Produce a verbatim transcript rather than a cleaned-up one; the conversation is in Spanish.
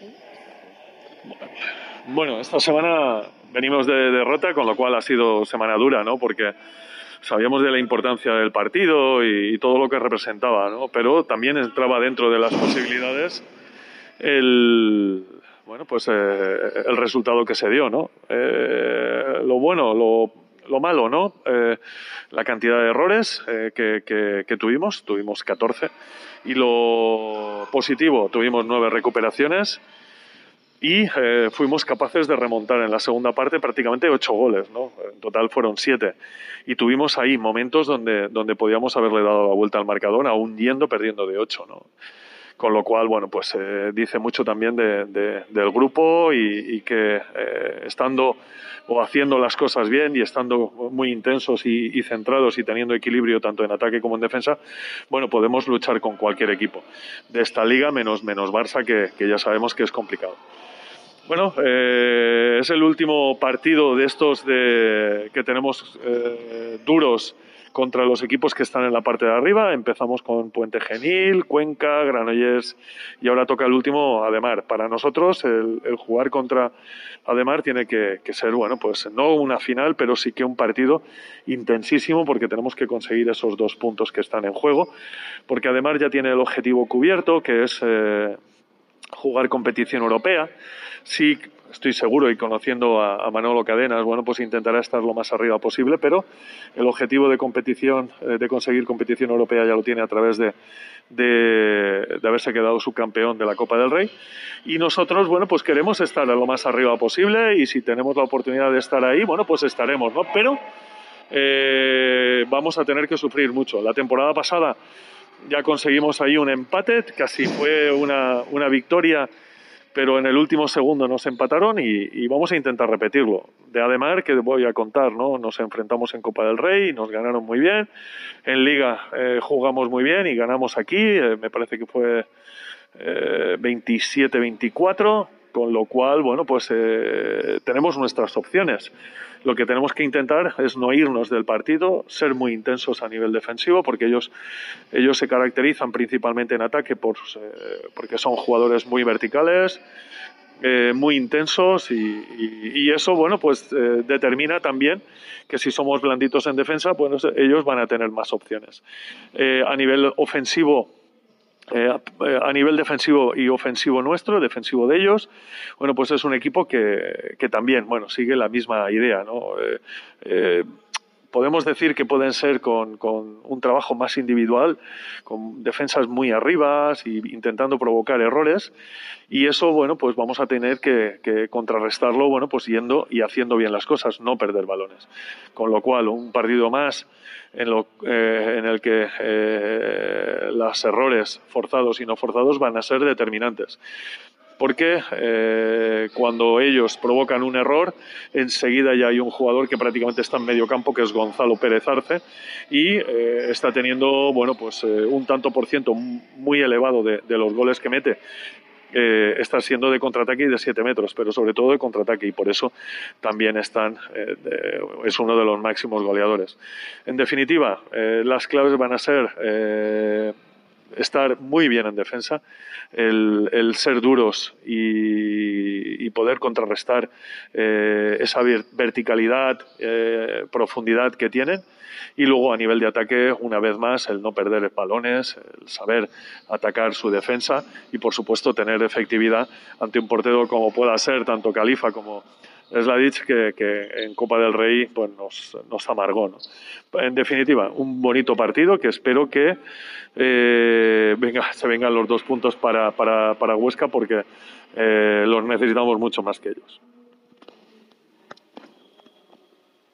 Bueno, esta semana venimos de derrota, con lo cual ha sido semana dura, ¿no? Porque sabíamos de la importancia del partido y, y todo lo que representaba, ¿no? Pero también entraba dentro de las posibilidades el, bueno, pues, eh, el resultado que se dio, ¿no? Eh, lo bueno, lo, lo malo, ¿no? Eh, la cantidad de errores eh, que, que, que tuvimos, tuvimos catorce, y lo positivo, tuvimos nueve recuperaciones. Y eh, fuimos capaces de remontar en la segunda parte prácticamente ocho goles, ¿no? En total fueron siete. Y tuvimos ahí momentos donde, donde podíamos haberle dado la vuelta al marcador, aún yendo perdiendo de ocho, ¿no? Con lo cual, bueno, pues eh, dice mucho también de, de, del grupo y, y que eh, estando o haciendo las cosas bien y estando muy intensos y, y centrados y teniendo equilibrio tanto en ataque como en defensa, bueno, podemos luchar con cualquier equipo de esta liga, menos, menos Barça, que, que ya sabemos que es complicado. Bueno, eh, es el último partido de estos de, que tenemos eh, duros contra los equipos que están en la parte de arriba. Empezamos con Puente Genil, Cuenca, Granollers y ahora toca el último, Ademar. Para nosotros el, el jugar contra Ademar tiene que, que ser, bueno, pues no una final, pero sí que un partido intensísimo, porque tenemos que conseguir esos dos puntos que están en juego, porque Ademar ya tiene el objetivo cubierto, que es eh, jugar competición europea. Sí, estoy seguro, y conociendo a, a Manolo Cadenas, bueno, pues intentará estar lo más arriba posible, pero el objetivo de competición, eh, de conseguir competición europea, ya lo tiene a través de, de, de haberse quedado subcampeón de la Copa del Rey. Y nosotros, bueno, pues queremos estar lo más arriba posible, y si tenemos la oportunidad de estar ahí, bueno, pues estaremos, ¿no? Pero eh, vamos a tener que sufrir mucho. La temporada pasada ya conseguimos ahí un empate, casi fue una, una victoria, pero en el último segundo nos empataron y, y vamos a intentar repetirlo. De Ademar, que voy a contar, ¿no? Nos enfrentamos en Copa del Rey y nos ganaron muy bien. En Liga eh, jugamos muy bien y ganamos aquí, eh, me parece que fue eh, veintisiete veinticuatro, con lo cual, bueno, pues eh, tenemos nuestras opciones. Lo que tenemos que intentar es no irnos del partido, ser muy intensos a nivel defensivo, porque ellos, ellos se caracterizan principalmente en ataque por, eh, porque son jugadores muy verticales, eh, muy intensos, y, y, y eso, bueno, pues eh, determina también que si somos blanditos en defensa, pues ellos van a tener más opciones. Eh, a nivel ofensivo, Eh, a nivel defensivo y ofensivo nuestro, defensivo de ellos, bueno, pues es un equipo que, que también, bueno, sigue la misma idea, ¿no? Eh, eh, podemos decir que pueden ser con, con un trabajo más individual, con defensas muy arriba y intentando provocar errores, y eso, bueno, pues vamos a tener que, que contrarrestarlo, bueno, pues yendo y haciendo bien las cosas, no perder balones. Con lo cual, un partido más en, lo, eh, en el que eh, los errores forzados y no forzados van a ser determinantes. Porque eh, cuando ellos provocan un error, enseguida ya hay un jugador que prácticamente está en medio campo, que es Gonzalo Pérez Arce, y eh, está teniendo, bueno, pues eh, un tanto por ciento muy elevado de, de los goles que mete. Eh, está siendo de contraataque y de siete metros, pero sobre todo de contraataque, y por eso también están, eh, de, es uno de los máximos goleadores. En definitiva, eh, las claves van a ser eh, estar muy bien en defensa, el, el ser duros y, y poder contrarrestar eh, esa verticalidad, eh, profundidad que tienen, y luego a nivel de ataque, una vez más, el no perder balones, el saber atacar su defensa y, por supuesto, tener efectividad ante un portero como pueda ser tanto Califa como Sladic, que, que en Copa del Rey pues nos, nos amargó, ¿no? En definitiva, un bonito partido que espero que eh, venga, se vengan los dos puntos para, para, para Huesca, porque eh, los necesitamos mucho más que ellos.